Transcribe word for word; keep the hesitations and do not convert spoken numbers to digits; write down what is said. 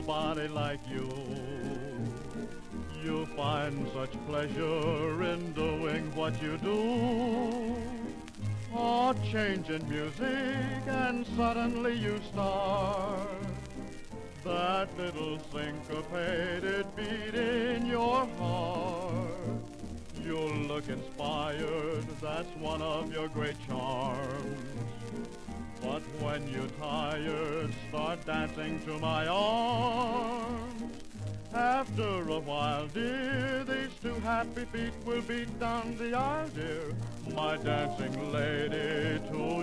nobody like you. You find such pleasure in doing what you do. A change in music and suddenly you start. That little syncopated beat in your heart. You look inspired, that's one of your great charms. But when you're tired, start dancing to my arms. After a while, dear, these two happy feet will beat down the aisle, dear. My dancing lady, to